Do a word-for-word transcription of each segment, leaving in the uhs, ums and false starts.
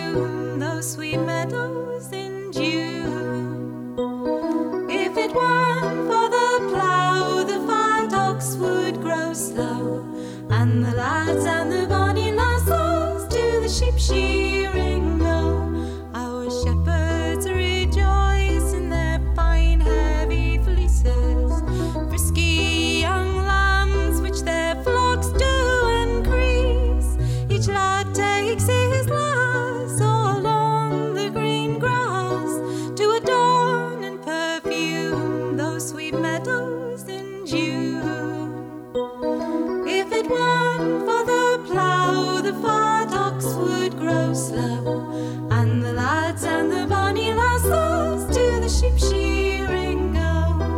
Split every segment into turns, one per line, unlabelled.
perfume those sweet meadows in June. If it weren't for the plough, the firedogs would grow slow, and the lads and the bonny lasses to the sheep shearing go. Our shepherds rejoice in their fine heavy fleeces, frisky young lambs which their flocks do increase. Each lad takes his lass along the green grass to adorn and perfume those sweet meadows in June. If it weren't for the plough, the firedogs would grow slow, and the lads and the bonny lasses to the sheep shearing go.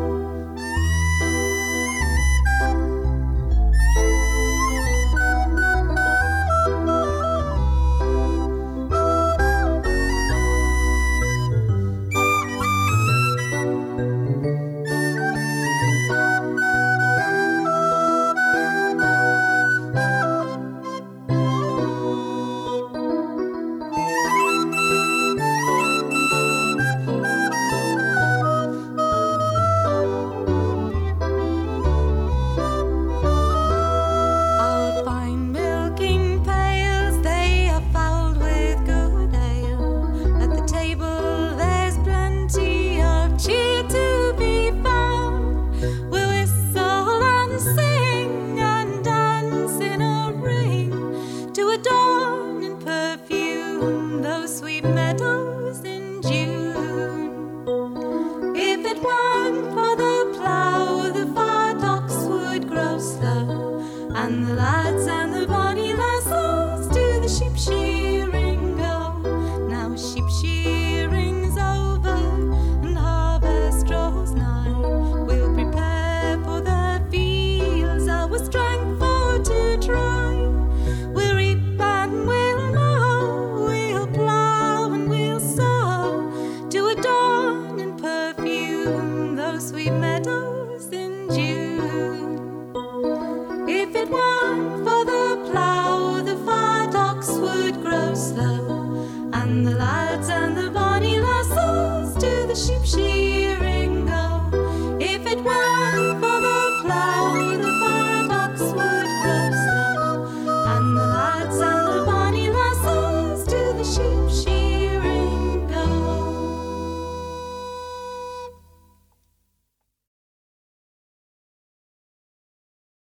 Our fine milking pails, they are fouled with good ale. At the table there's plenty of cheer to be found. We'll whistle and sing and dance in a ring to adorn and perfume those sweet meadows in June. If it weren't for the plough, the firedogs would grow slow, and the lads and the bonny lasses to the sheep shearing go. Now sheep shearing's over and harvest draws nigh. We'll prepare for the fields our strength for to try. We'll reap and we'll mow, we'll plough and we'll sow to adorn and perfume those sweet meadows in June. If it weren't for the plough, the firedogs would grow slow, and the